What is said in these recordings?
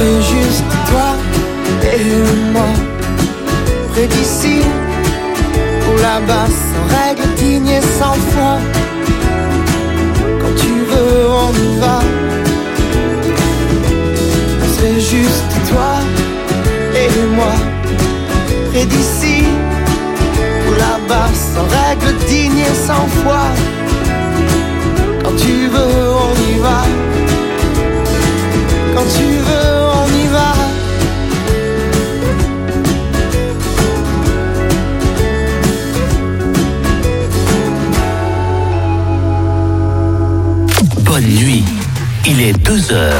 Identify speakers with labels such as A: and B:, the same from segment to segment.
A: serait juste toi et moi, près d'ici ou là-bas, sans règle, digne et sans foi. Quand tu veux, on y va. On serait juste toi et moi, près d'ici ou là-bas, sans règle, digne et sans foi. Quand tu veux, on y va. Quand tu veux, on y va.
B: Bonne nuit, il est 2h.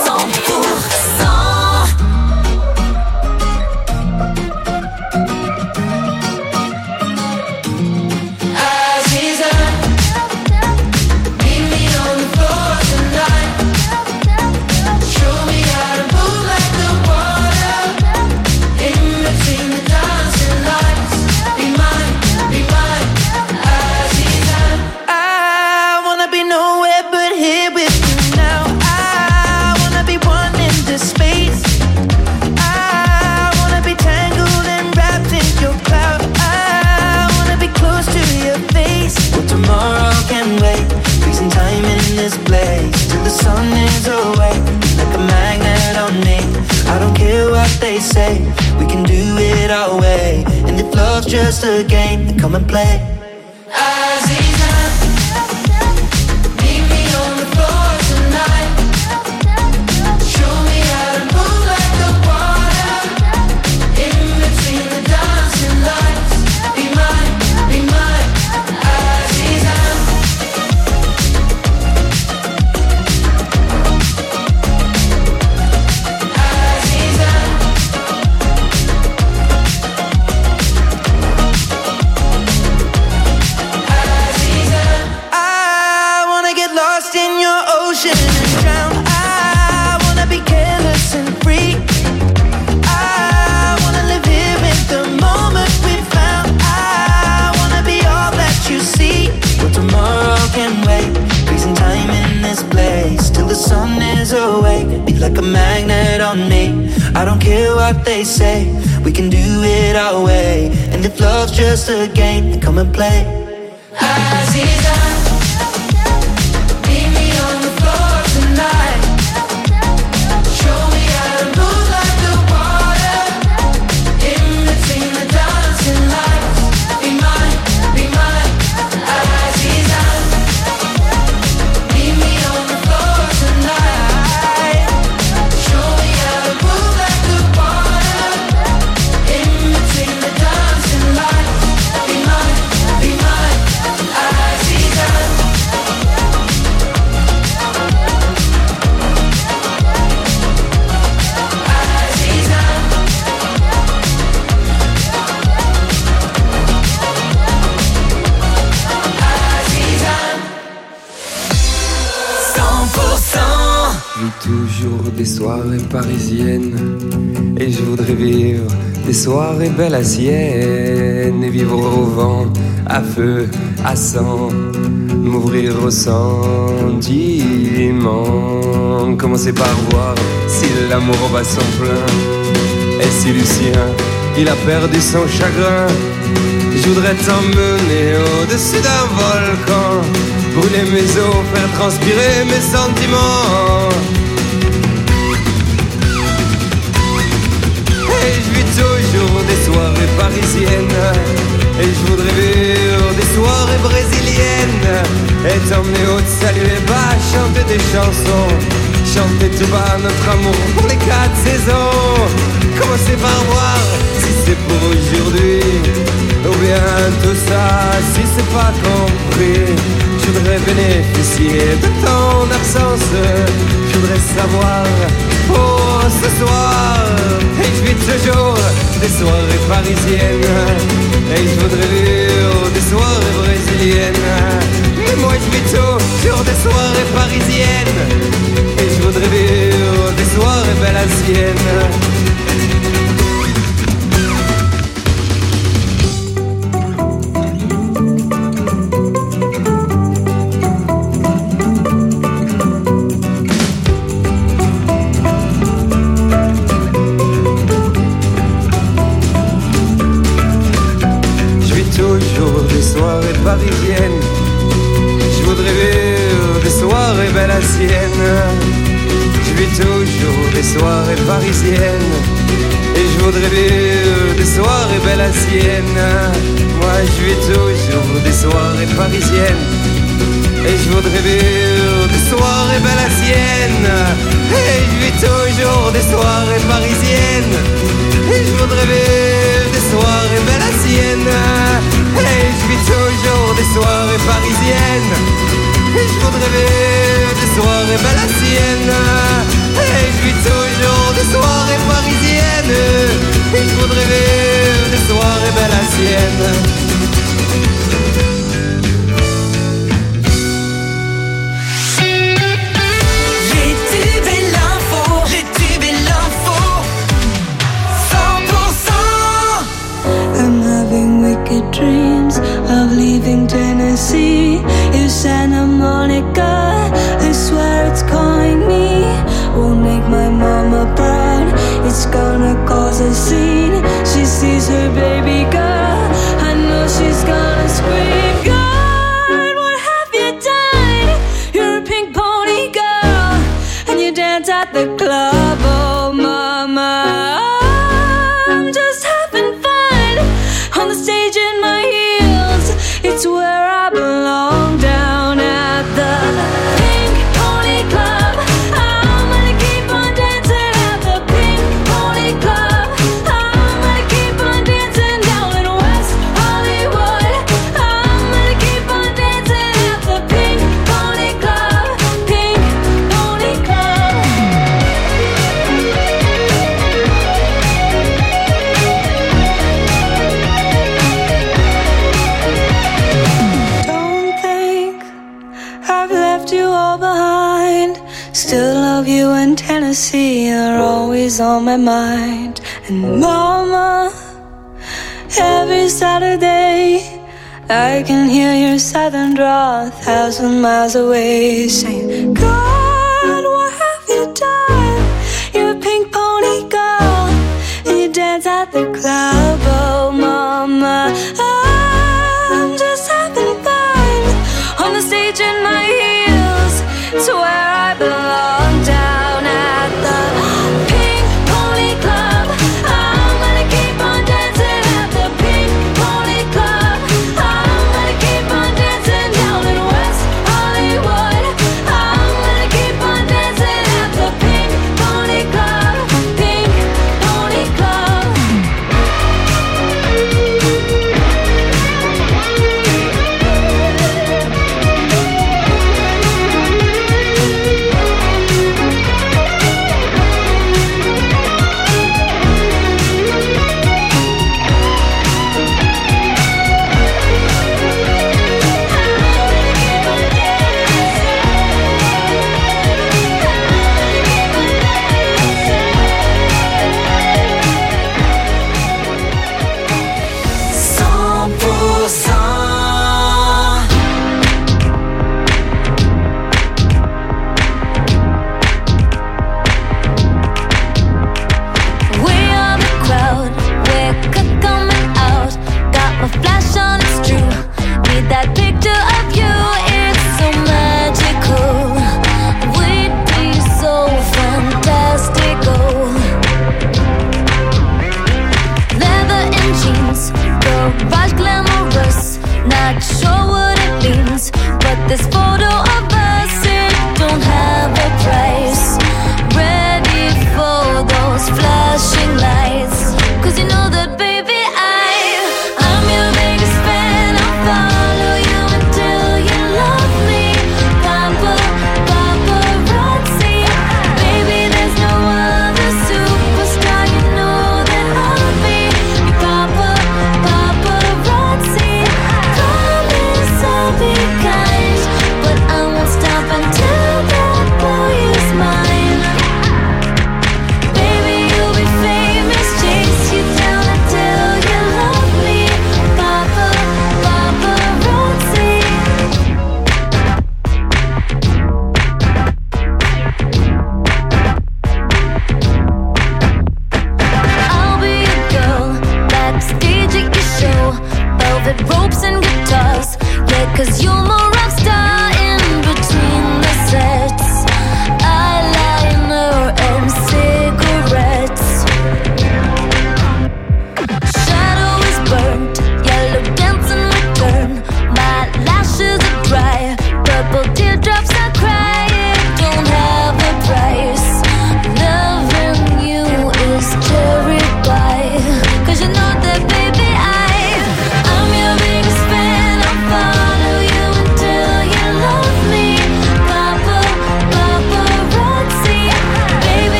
C: Just a game, then come and play. They say we can do it our way, and if love's just a game, then come and play.
D: Des soirées parisiennes, et je voudrais vivre des soirées belles à sienne, et vivre au vent, à feu, à sang, m'ouvrir au sentiment, commencer par voir si l'amour bat son plein, et si Lucien, il a perdu son chagrin. Je voudrais t'emmener au-dessus d'un volcan, brûler mes os, faire transpirer mes sentiments. Et je vis toujours des soirées parisiennes, et je voudrais vivre des soirées brésiliennes, et t'emmener au salut et bas, chanter des chansons, chanter tout bas notre amour pour les 4 saisons. Commencer par voir si c'est pour aujourd'hui, ou bien tout ça si c'est pas compris. Je voudrais bénéficier de ton absence, je voudrais savoir pour ce soir. Et je vis toujours des soirées parisiennes, et je voudrais vivre des soirées brésiliennes. Mais moi je vis toujours des soirées parisiennes, et je voudrais vivre des soirées belles à sienne. parisienne. Je vis toujours des soirées parisiennes, et je voudrais vivre des soirées belles à Sienne. Moi je vis toujours des soirées parisiennes, et je voudrais vivre des soirées belles à Sienne. Et je vis toujours des soirées parisiennes, et je voudrais vivre des soirées belles à Sienne. Et je vis toujours des soirées parisiennes, et je voudrais vivre des soirées belles à Sienne. Et je vis toujours des soirées parisiennes, et je voudrais vivre des soirées belles à Sienne.
E: Dreams of leaving Tennessee. You Santa Monica, I swear it's calling me. Won't make my mama proud, it's gonna cause a scene. She sees her baby girl, I know she's gonna scream. God, what have you done? You're a pink pony girl, and you dance at the club. Oh mama, I'm just having fun on the stage in my heels. It's where I belong, down at the Pink Pony Club. I'm gonna keep on dancing at the Pink Pony Club. I'm gonna keep on dancing down in West Hollywood. I'm gonna keep on dancing at the Pink Pony Club. Pink Pony Club. Don't think I've left you all behind. Still love you in Tennessee, you're always on my mind. And mama, every Saturday I can hear your southern drawl 1,000 miles away, saying, God, what have you done? You're a pink pony girl, and you dance at the club. Oh mama, I'm just having fun on the stage in my heels. It's where I belong, down at the Pink Pony Club. I'm gonna keep on dancing at the Pink Pony Club. I'm gonna keep on dancing down in West Hollywood. I'm gonna keep on dancing at the Pink Pony Club. Pink Pony Club.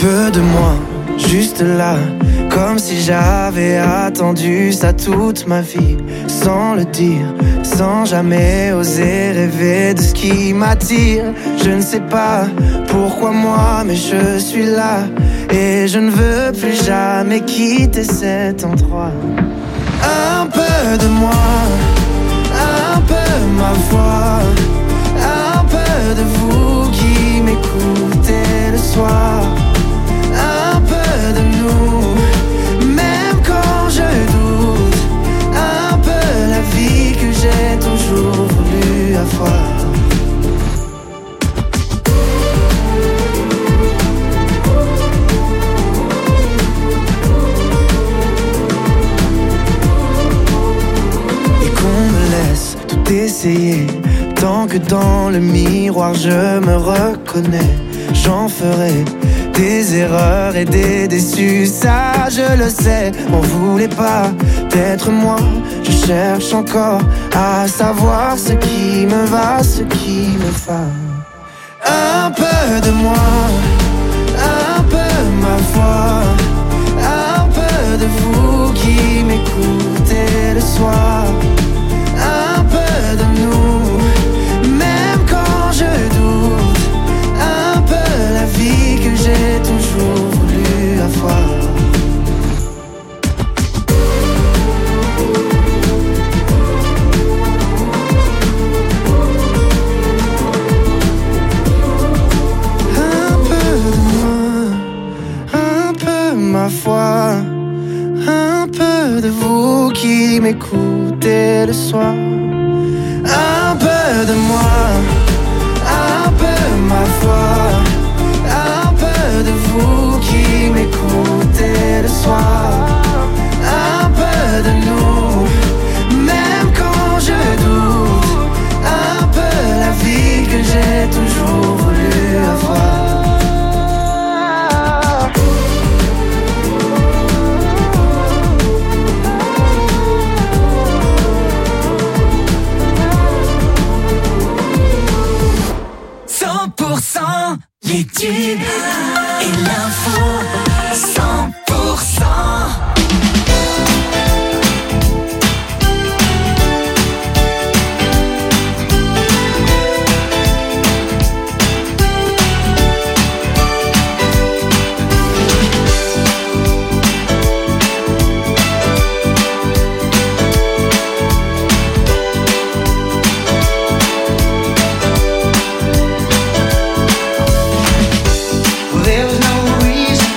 A: peu de moi, juste là, comme si j'avais attendu ça toute ma vie, sans le dire, sans jamais oser rêver de ce qui m'attire. Je ne sais pas pourquoi moi, mais je suis là, et je ne veux plus jamais quitter cet endroit. Un peu de moi, un peu ma voix, un peu de vous qui m'écoutez le soir, un peu de nous, même quand je doute, un peu la vie que j'ai toujours voulu avoir. Essayer, tant que dans le miroir je me reconnais, j'en ferai des erreurs et des déçus, ça je le sais. M'en voulez pas d'être moi, je cherche encore à savoir ce qui me va, ce qui me va. Un peu de moi, un peu ma voix, un peu de vous qui m'écoutez le soir, un peu de nous, même quand je doute, un peu la vie que j'ai toujours voulu avoir. Un peu de moi, un peu ma foi, un peu de vous qui m'écoutez le soir, un peu de moi, un peu ma foi, un peu de vous qui m'écoutez le soir, un peu de nous, même quand je doute, un peu la vie que j'ai toujours voulu avoir.
F: Les tubes et l'info 100%.
A: There's no reason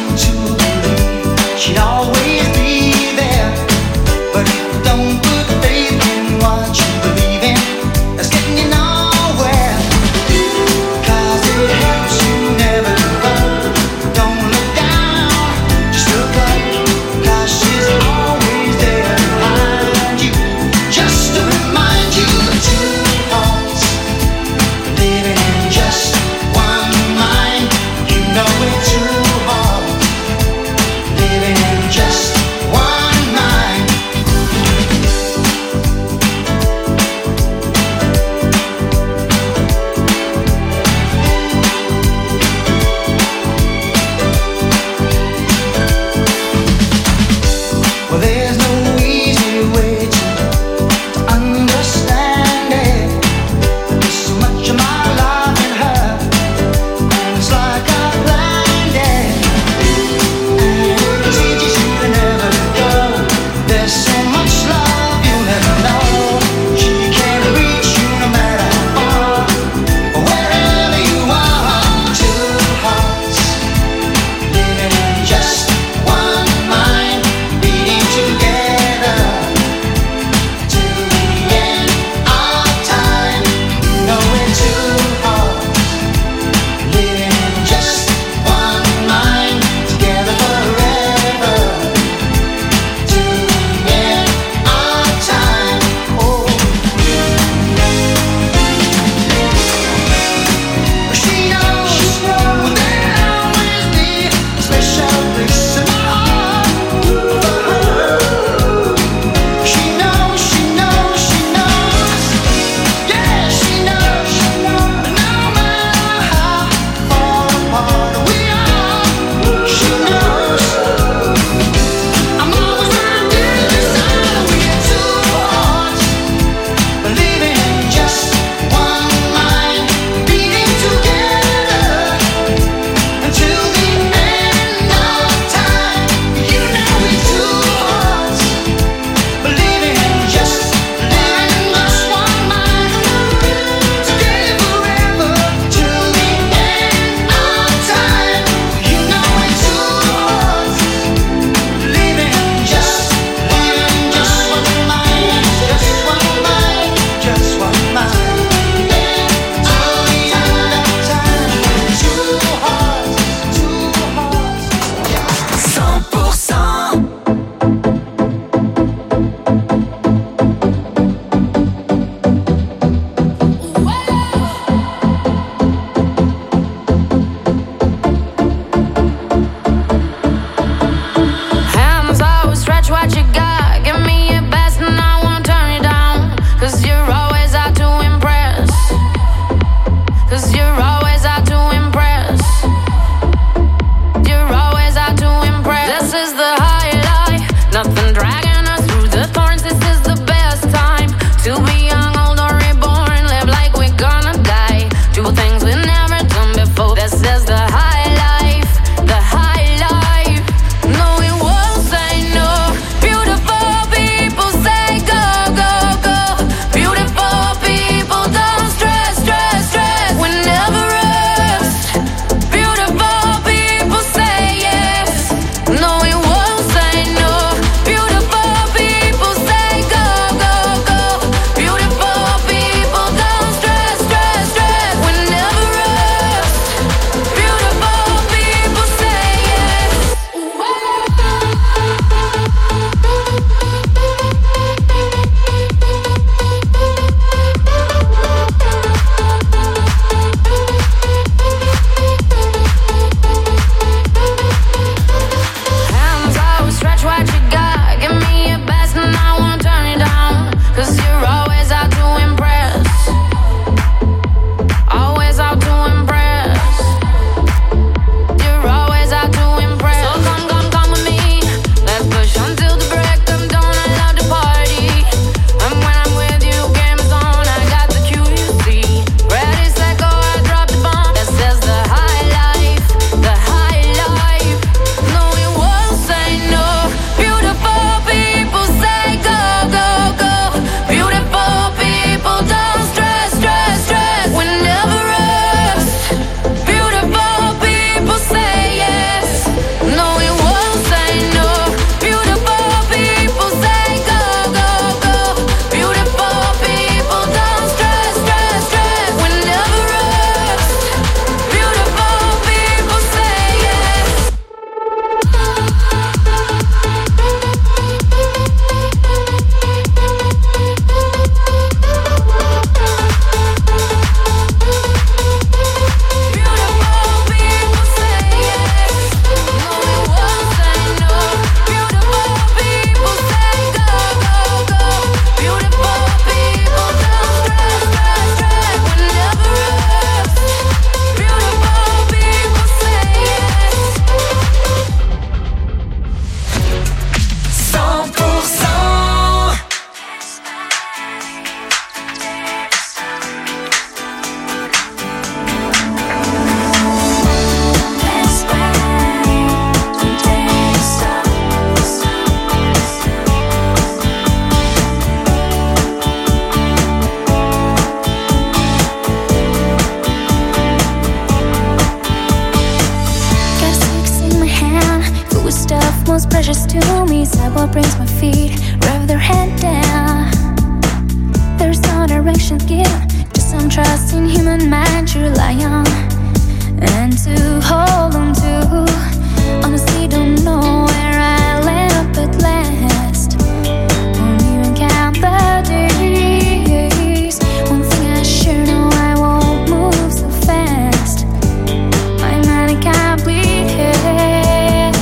E: floor brings my feet, rev their head down. There's no direction given, just some trust in human mind to rely on and to hold on to. Honestly, don't know where I'll end up at last. Won't even count the days. One thing I sure know, I won't move so fast. My mind can't bleed haze.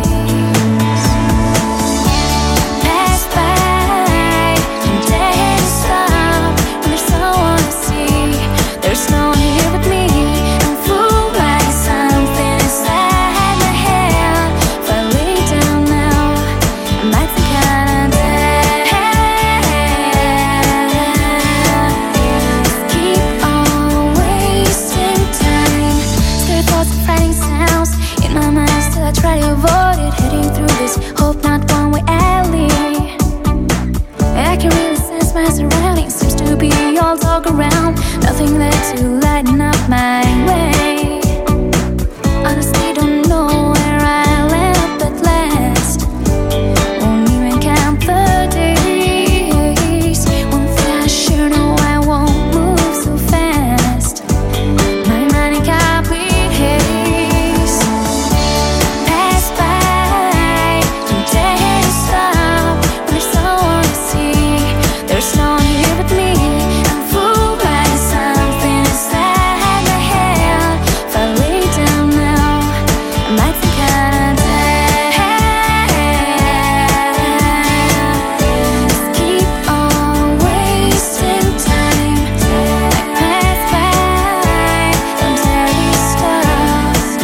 E: Pass by, I'm dead to stop. When there's no one to see, there's no one here but me. I'm fooled by something inside my head. If I lay down now, I might think I'm dead. Keep on wasting time. Scary thoughts and frightening sounds in my mind, still I try to avoid it. Heading through this hope not one-way alley. I can really sense my surroundings, seems to be all talk around. Nothing there to lighten up my way. Honestly, don't know where I'll end up at last. Won't even count the days. One thing I sure know, I won't move so fast. My mind can't bleed haze. Pass by, I'm dead to stop. When there's no one to see, there's no one here but me. I'm fooled by something inside my head. If I lay down now, I might think I'm dead. Just keep on wasting time. I pass by, don't dare be stopped.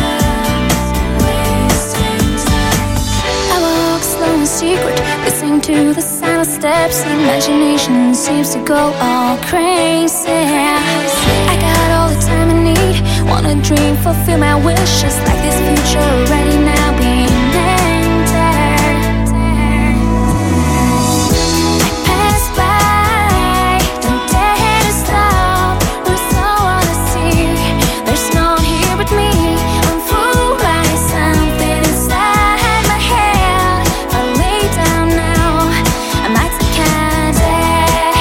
E: Wasting time. I walk slow in secret, listening to the sound of steps. Imagination seems to go all crazy. I got all the time I need, wanna dream, fulfill my wishes, like this future already now being entered. I pass by, don't dare to stop. There's no one to see, there's no one here but me. I'm fooled by something inside my head. If I lay down now, I might think I'm dead.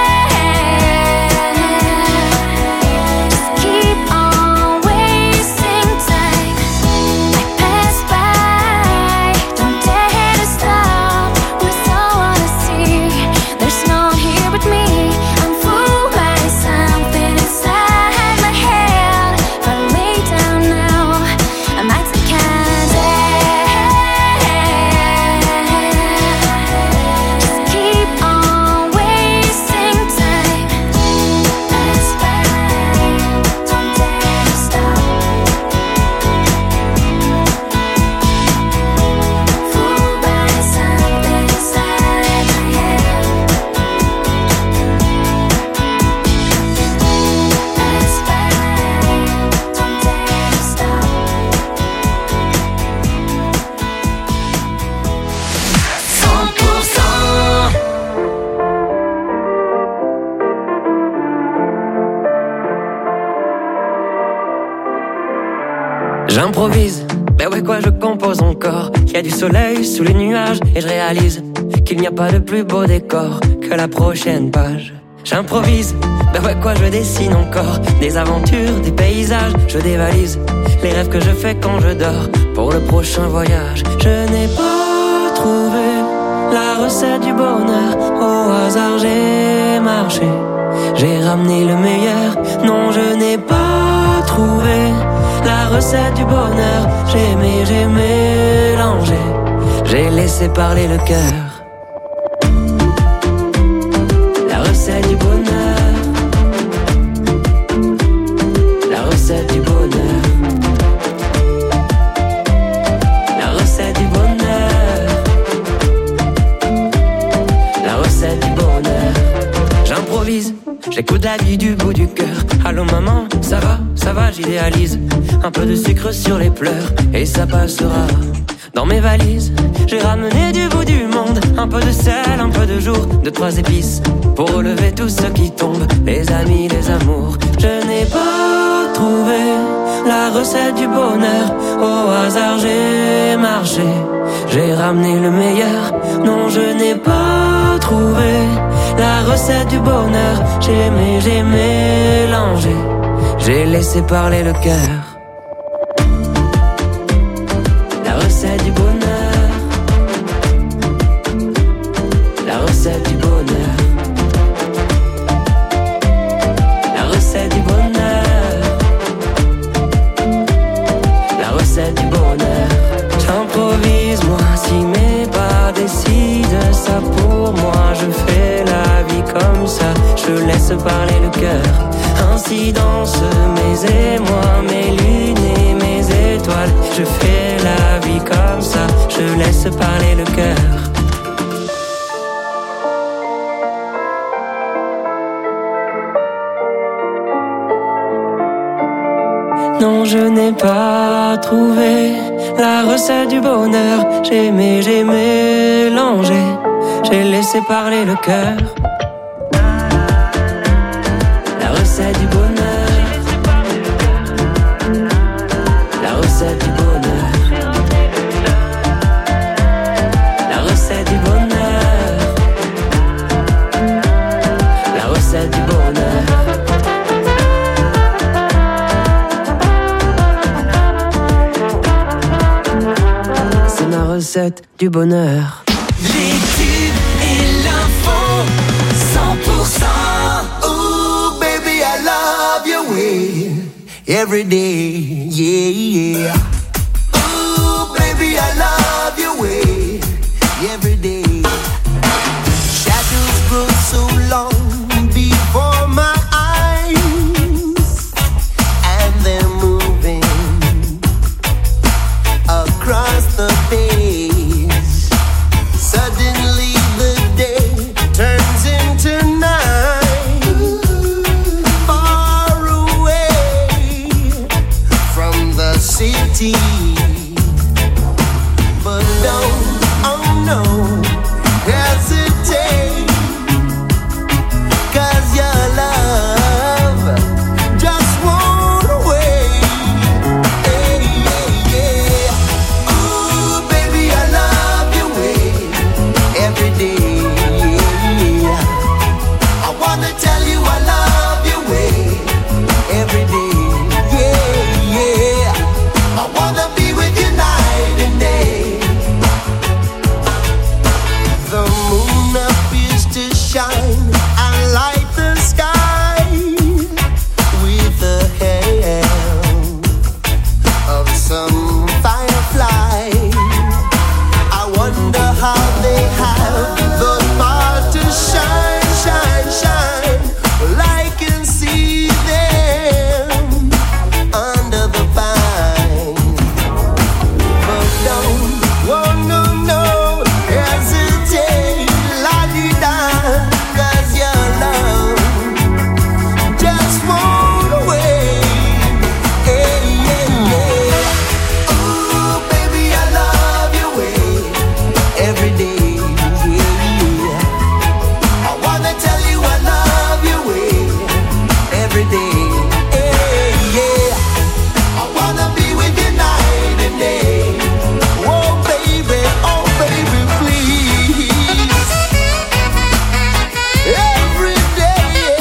E: Just keep on wasting time. I pass by, don't dare to stop. There's no one to see, there's no one here but me. I'm fooled by something inside my head. If I lay down now, I might think I'm dead. Just keep on wasting time. Pass by, don't dare to stop. Fooled by something inside my head. Pass by, don't dare to stop.
F: 100%.
D: J'improvise, ben ouais quoi je compose encore. Y a du soleil sous les nuages et je réalise qu'il n'y a pas de plus beau décor que la prochaine page. J'improvise, ben ouais quoi je dessine encore des aventures, des paysages, je dévalise les rêves que je fais quand je dors pour le prochain voyage. Je n'ai pas trouvé la recette du bonheur, au hasard j'ai marché, j'ai ramené le meilleur. Non, je n'ai pas trouvé la recette du bonheur, j'ai aimé, j'ai mélangé, j'ai laissé parler le cœur. La recette du bonheur, la recette du bonheur, la recette du bonheur, la recette du bonheur. J'improvise, j'écoute la vie du bout du cœur. Allô maman, ça va, j'idéalise. Un peu de sucre sur les pleurs et ça passera. Dans mes valises, j'ai ramené du bout du monde un peu de sel, un peu de jour, 2-3 épices pour relever tout ce qui tombe, les amis, les amours. Je n'ai pas trouvé la recette
G: recette du bonheur. Au hasard j'ai marché, j'ai ramené le meilleur. Non, je n'ai pas trouvé la recette du bonheur. J'ai aimé, j'ai mélangé, j'ai laissé parler le cœur. La recette du bonheur, la recette du bonheur, la recette du bonheur, la recette du bonheur. J'improvise moi si mes pas décident ça pour moi. Je fais la vie comme ça, je laisse parler le cœur. Ainsi dansent mes émois, mes lunes et mes étoiles. Je fais la vie comme ça, je laisse parler le cœur. Non, je n'ai pas trouvé la recette du bonheur. J'ai aimé, j'ai mélangé, j'ai laissé parler le cœur. La recette du bonheur, la recette du bonheur, la recette du bonheur, la recette du bonheur. C'est ma recette du bonheur.
F: Les tubes et l'info 100%.
A: Ooh, baby, I love your way every day, yeah, yeah. Ooh, baby, I love your way every day. Shadows grow so long before my eyes, and they're moving across the page. Suddenly the day turns into night. Far away from the city, but don't, oh no, hesitate, 'cause your love just won't wait. Hey, yeah, yeah. Ooh, baby, I love your way every day. I wanna tell you I love your way every day. Yeah, yeah. I wanna be with you night and day. The moon appears to shine and light the sky with the help of some firefly. I wonder how they have the power to shine, shine, shine. Well, I can see them under the vine. But don't, oh no, no, hesitate, la-di-da, 'cause your love just won't wait. Hey, yeah, yeah. Ooh, baby, I love your way every day, yeah. I wanna tell you I love your way every day, yeah. I wanna be with you night and day. Oh baby, please. Every day.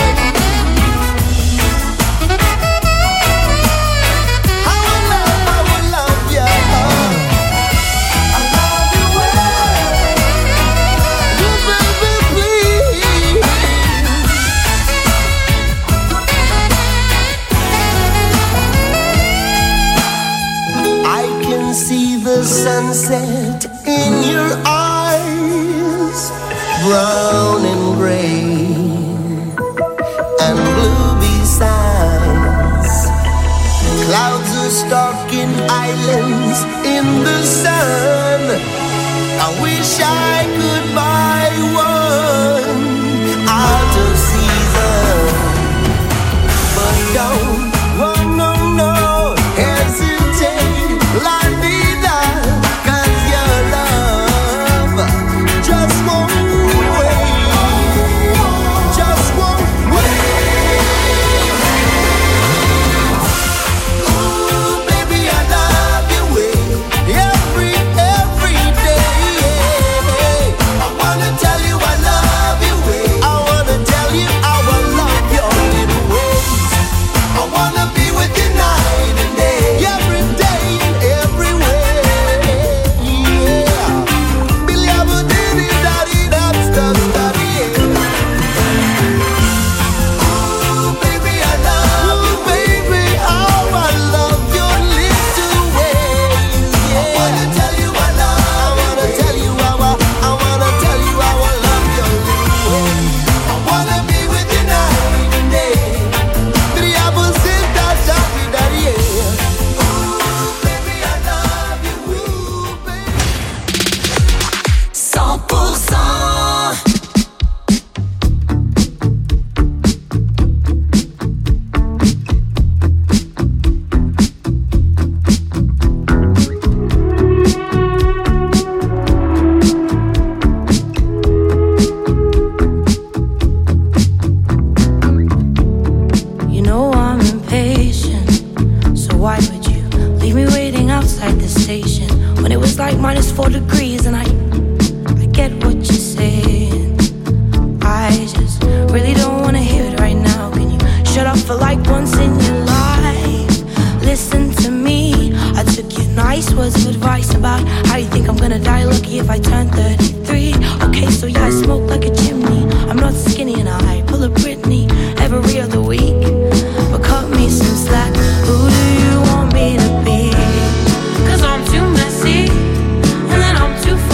A: I will love you. I love you well. You baby, please. I can see the sunset in your eyes, brown and gray and blue besides. Clouds are stalking islands in the sun. I wish I could buy one out of season, but don't, oh no, no, hesitate, la-di-da, 'cause your love just won't wait, just won't wait. Ooh,
E: 4 degrees, and I get what you're saying. I just really don't wanna hear it right now. Can you shut up for like once in your life? Listen to me. I took your nice words of advice about how you think I'm gonna die lucky if I turn 33. Okay, so yeah, I smoke like a chimney. I'm not skinny and I pull a Britney every other week. But cut me some slack. Who do you want me to be? 'Cause I'm too messy, and then I'm too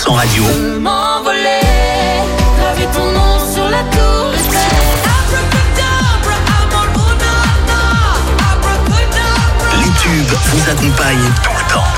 B: 100% radio.
F: Je m'envolais, gravé ton nom sur la tour Eiffel. Abracadabra, I'm on abracadabra.
B: Les tubes vous accompagnent tout le temps.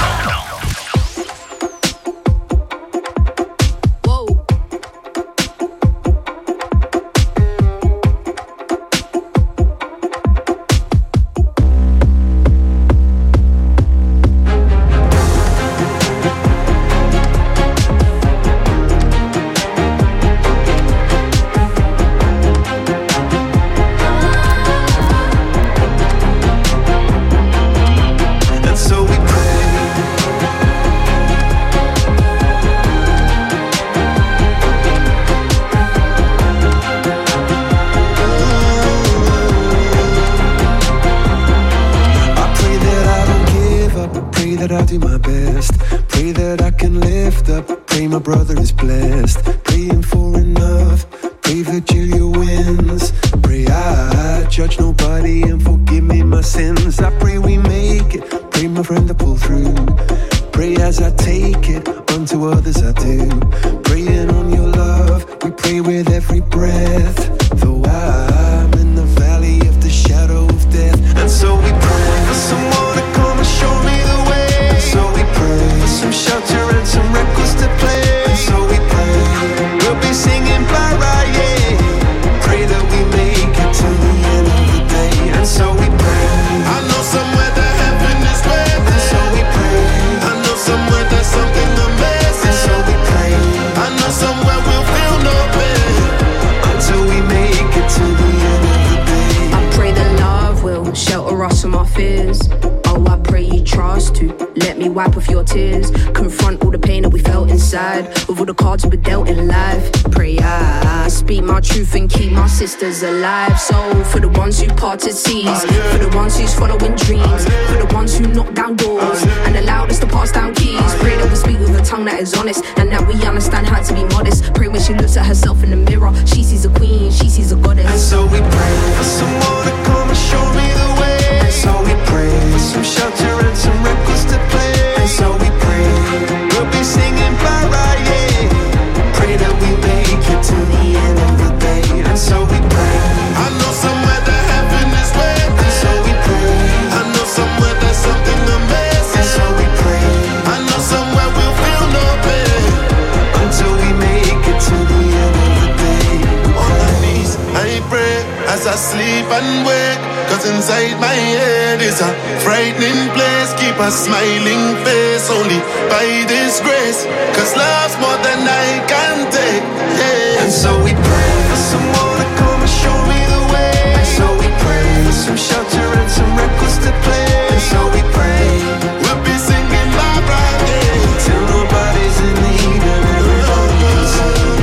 H: Alive, so for the ones who parted seas, for the ones who's following dreams, for the ones who knock down doors and allowed us to pass down keys. Pray that we speak with a tongue that is honest and that we understand how to be modest. Pray when she looks at herself in the mirror, she sees a queen, she sees a goddess.
A: And so we pray for someone to come and show me the way. And so we pray for some shelter and some records to play. And so we pray we'll be singing para, yeah. Pray that we make it to the end of the day. And so we pray. I know somewhere that heaven is waiting. And so we pray. I know somewhere there's something amazing. And so we pray. I know somewhere we'll feel no pain until we make it to the end of the day. On my knees, I pray as I sleep and wake. Cause inside my head is a frightening place. Keep a smiling face only by this grace. Cause love's more than I can take, yeah. And so we pray for someone to come and show me the way. And so we pray for some shelter and some records to play. And so we pray we'll be singing bye bye, yeah, till nobody's in need and everybody can sing.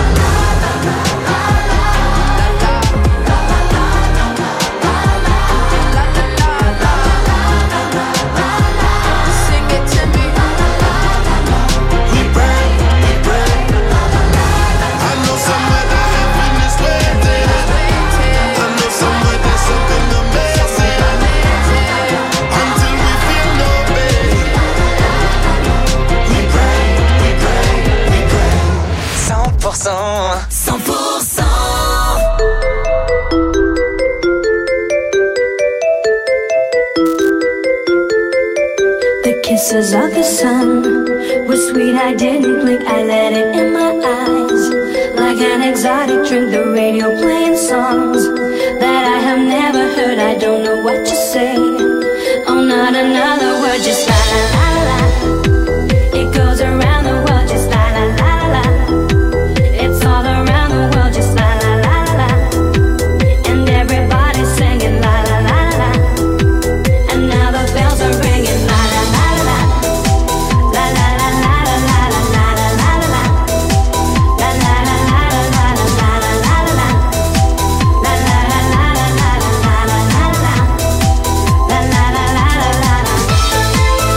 H: Sing it to me.
A: We pray, we pray. I know somewhere that heaven is waiting. I know somewhere there's something amazing until we feel no pain. We pray, we pray, we pray.
F: 100%. 100%.
E: The kisses of the sun were sweet, I didn't blink, I let it in my eyes. Like an exotic drink, the radio playing songs that I have never heard, I don't know what to say. Oh, not another word, just la la la la la. It goes around the world, just la la la la la. It's all around the world, just la la la la la. And everybody's singing la la la la la. And now the bells are ringing la la la la la. La la la la la la la la la la la. La la la la la la la la la la. La la la la la la la la la la. La la la la la la la.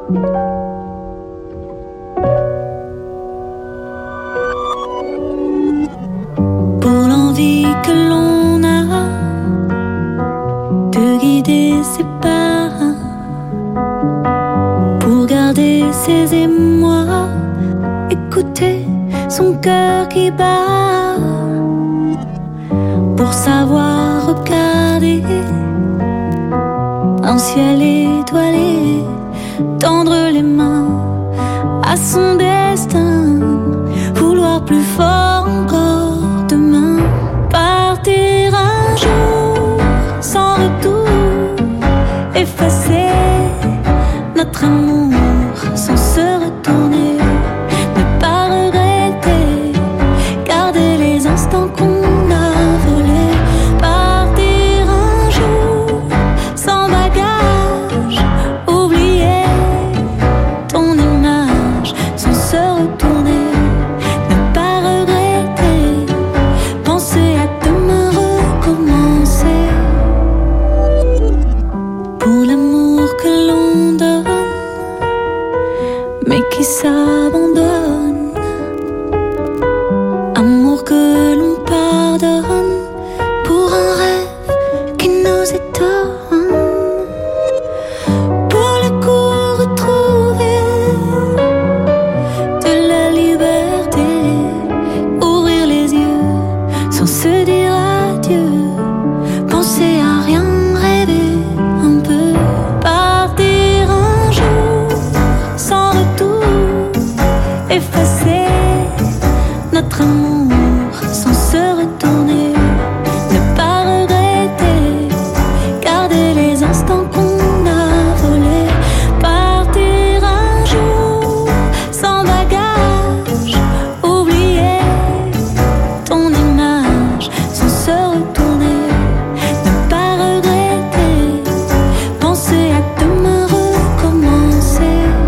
E: Pour l'envie que l'on a de guider ses pas, pour garder ses émois, écouter son cœur qui bat, pour savoir regarder un ciel étoilé, tendre les mains à son destin, vouloir plus fort encore demain, partir un jour sans retour, effacer notre amour sans se retourner, ne pas regretter, garder les instants qu'on a volés, partir un jour sans bagage, oublier ton image sans se retourner, ne pas regretter, penser à demain, recommencer. Pour l'amour que l'on donne, mais qui s'abandonne, amour que l'on pardonne, pour un rêve qui nous étonne, pour le coup retrouver de la liberté, ouvrir les yeux sans se dire adieu, penser à rien, rêver un peu, partir un jour sans retour, effacer notre amour sans se retourner, ne pas regretter, garder les instants qu'on a volés, partir un jour sans bagage, oublier ton image sans se retourner, ne pas regretter, penser à demain, recommencer.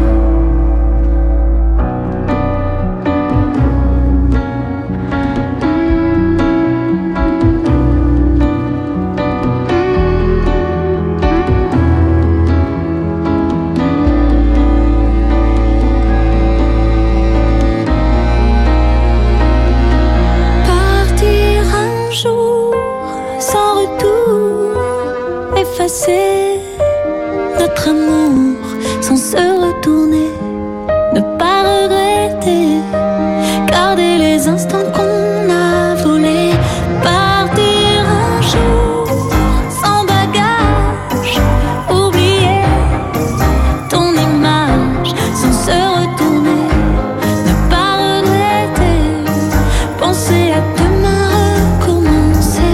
E: Partir un jour sans retour, effacer notre amour sans se retourner, ne pas regretter, garder les instants qu'on a volés, partir un jour sans bagage, oublier ton image sans se retourner, ne pas regretter, penser à demain, recommencer.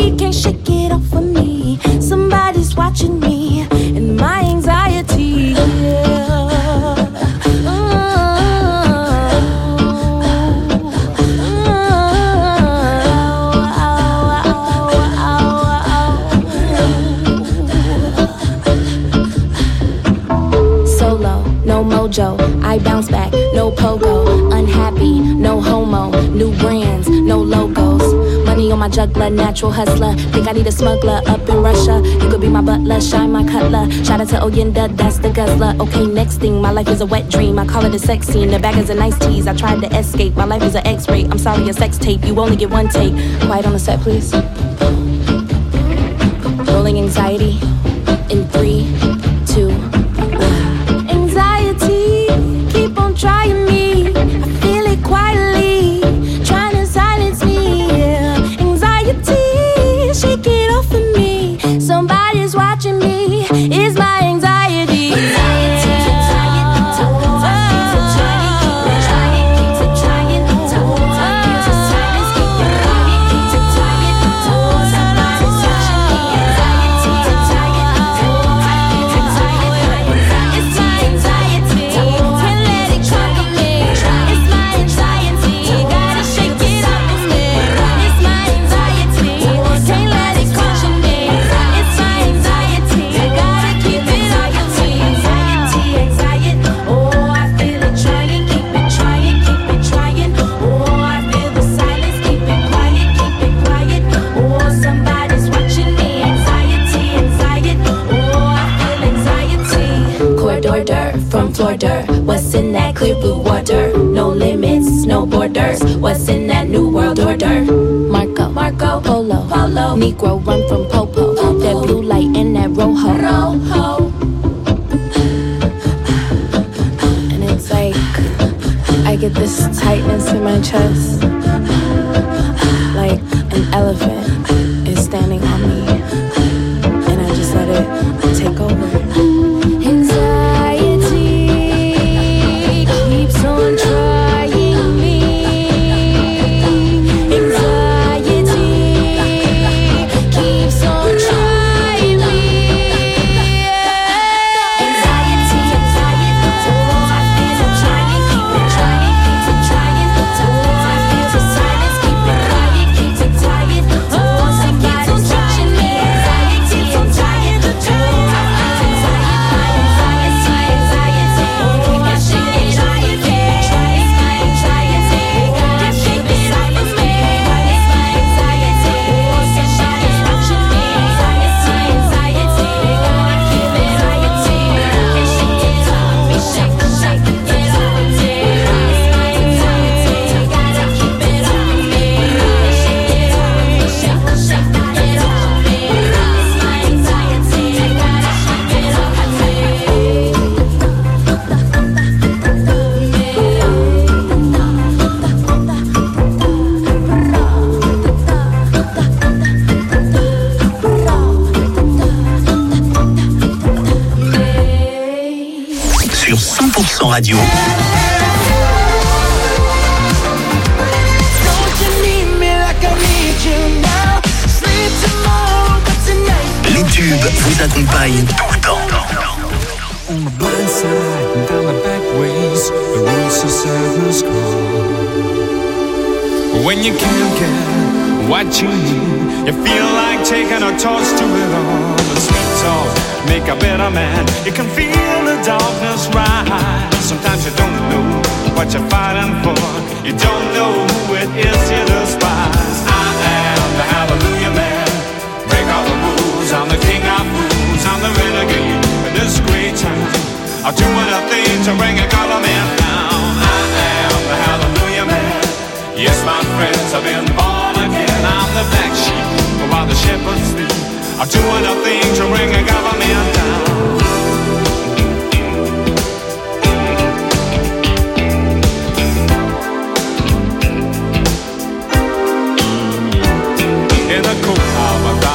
E: can't shake it off of me. Somebody's watching me and my anxiety. Solo, no mojo, I bounce back, no pogo. Unhappy, no homo, new brands, no logos. Money on my juggler, natural hustler. Think I need a smuggler up in Russia. You could be my butler, shine my cutler. Shout out to Oyenda, that's the guzzler. Okay, next thing, my life is a wet dream. I call it a sex scene, the bag is a nice tease. I tried to escape, my life is an X-ray. I'm sorry, a sex tape, you only get one take. Quiet on the set, please. Rolling anxiety in 3, 2, 1. Anxiety, keep on trying me. I feel it quietly, trying to silence me. Anxiety, shake it off of me. Somebody's watching me. It's my anxiety. From Florida, what's in that clear blue water? No limits, no borders. What's in that new world order? Marco, Polo, Negro run from Popo. That blue light and that rojo. And it's like I get this tightness in my chest, like an elephant is standing on me, and I just let it take over.
B: Radio. Les tubes vous accompagnent tout le temps.
I: On the blind side and down the back ways, the roads to sadness call. When you can't get what you need, you feel like taking a toss to it all. The sweet talk make a better man. You can feel the darkness rise. Sometimes you don't know what you're fighting for. You don't know who it is you despise. I am the hallelujah man. Break all the rules. I'm the king of fools. I'm the renegade in this great town. I'll do anything to bring a color man down. I am the hallelujah man. Yes, my friends, I've been born again. I'm the black sheep while the shepherds sleep. I'll do anything to bring a